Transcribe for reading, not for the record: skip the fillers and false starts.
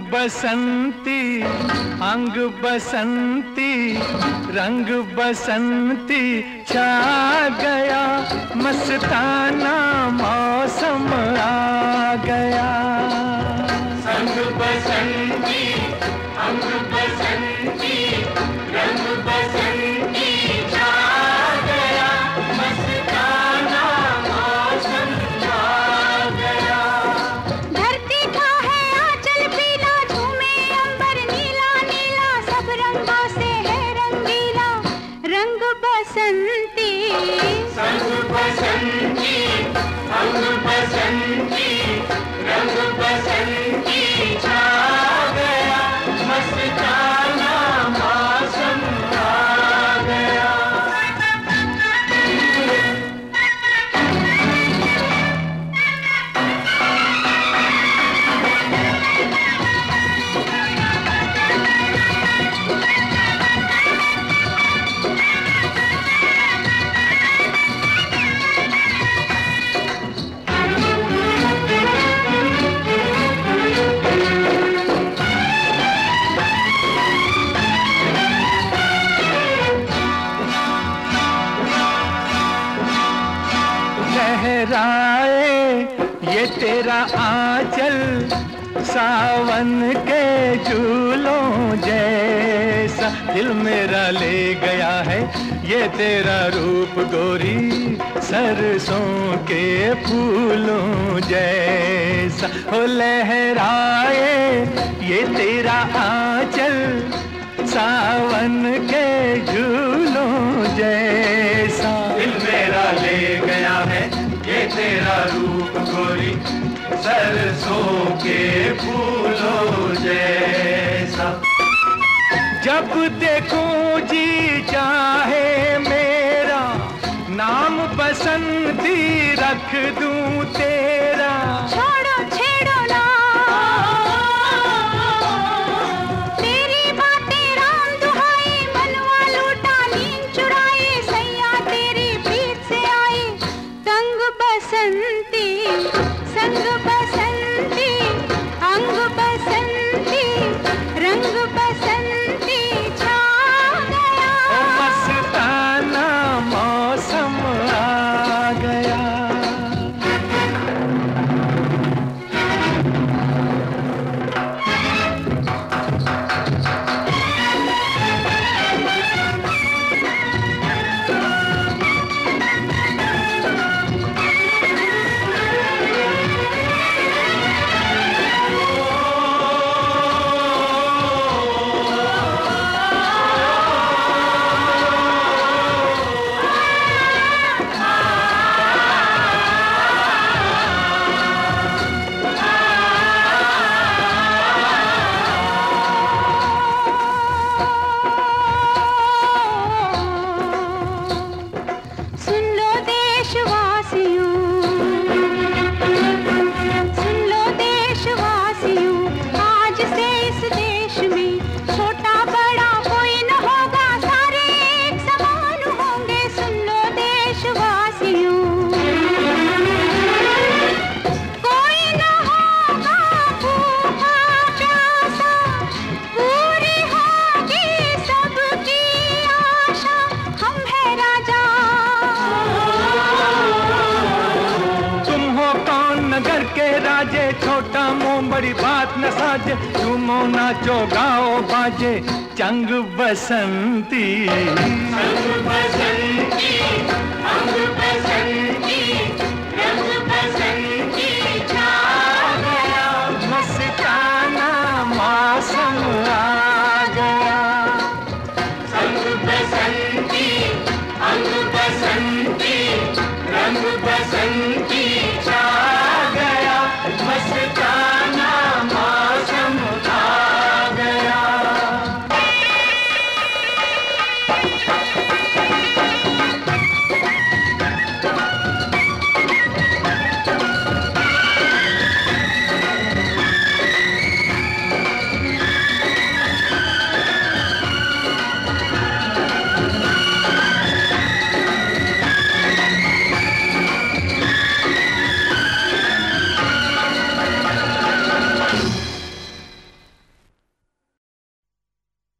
बसंती, अंग बसंती, रंग बसंती छा गया, मस्ताना मौसम आ गया। संग बसंती, अंग बसंती, रंग बसंती छा गया, मस्ताना मौसम आ गया। धरती का है आंचल पीला, झूमे अंबर नीला नीला, सब रंगों से है रंगीला, रंग बसंती। संग बसंती, अंग बसंती, रंग बसंती छा गया, मस्ताना मौसम आ गया। लहराए ये तेरा आंचल, सावन के झूलों जैसा, दिल मेरा ले गया है ये तेरा रूप गोरी, सरसों के फूलों जैसा। हो लहराए ये तेरा आंचल, सावन के झूलों जैसा, दिल मेरा ले गया है ये तेरा रूप गोरी, सरसों के फूलों जैसा। जब देखूं जी चाहे मेरा, नाम बसंती रख दूं तेरा। छोड़ो छेड़ो ना तेरी बातें, राम दुहाई, मनवा लूटा नींद चुराई, सैया तेरी प्रीत से आई, संग बसंती। संग बसंती, अंग बसंती, रंग बसंती छा गया, मस्ताना मौसम आ गया। सुन लो देशवासियों, सुन लो देशवासियों, आज से इस देश में छोटा बड़ा कोई न होगा, सारे एक समान होंगे। सुन लो देशवासियों, कोई न होगा भूखा प्यासा, पूरी होगी सबकी आशा, हम है राजा। तुम हो कौन नगर के राजे, छोटा मुंह बड़ी बात न साजे, झूमो नाचो गाओ बाजे, चंग बसंती। संग बसंती, अंग बसंती,